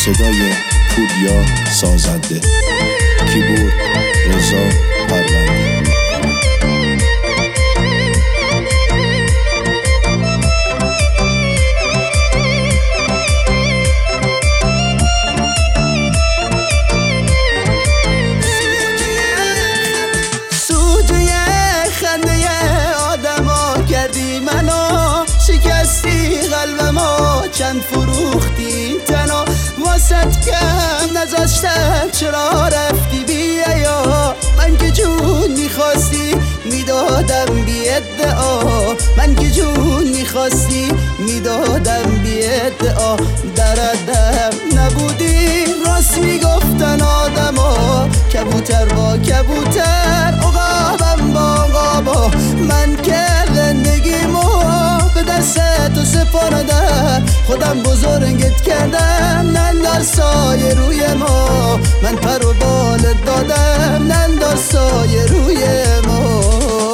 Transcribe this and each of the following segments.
صدای پوریا سازنده، کیبورد رضا پرونده. چند فروختی تنها واسط کم نذاشتم چرا رفتی بیا یا من که جون میخواستی میدادم بی ادعا من که جون میخواستی میدادم بی ادعا دردم نبودی راست میگفتن آدما کبوتر با کبوتر عقابم با عقابا من که زندگیمو به دست تو سپردم خودم بزرگت کردم ننداز سایه روی ما من پر و بالت دادم ننداز سایه روی ما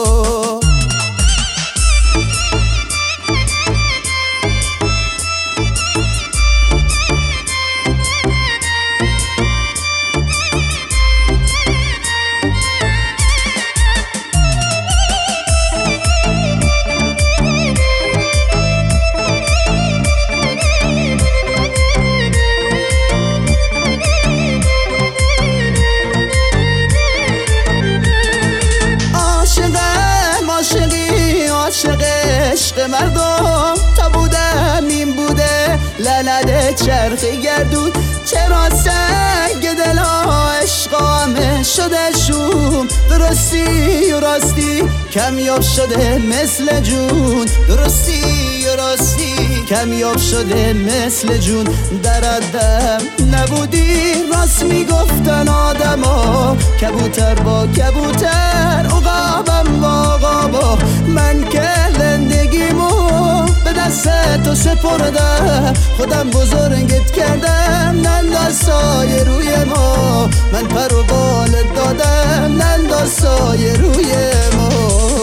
عشق مردم تا بودم این بوده لعنت چرخ گردون چرا سنگ دلا عشقامه شده شوم درستی و راستی کمیاب شده مثل جون درستی و راستی کمیاب شده مثل جون دردم نبودی راست میگفتن آدما کبوتر با کبوتر عقابم با عقابا من که زندگیمو به دست تو سپردم خودم بزرگت کردم ننداز سایه روی ما من پر و بالت دادم ننداز سایه روی ما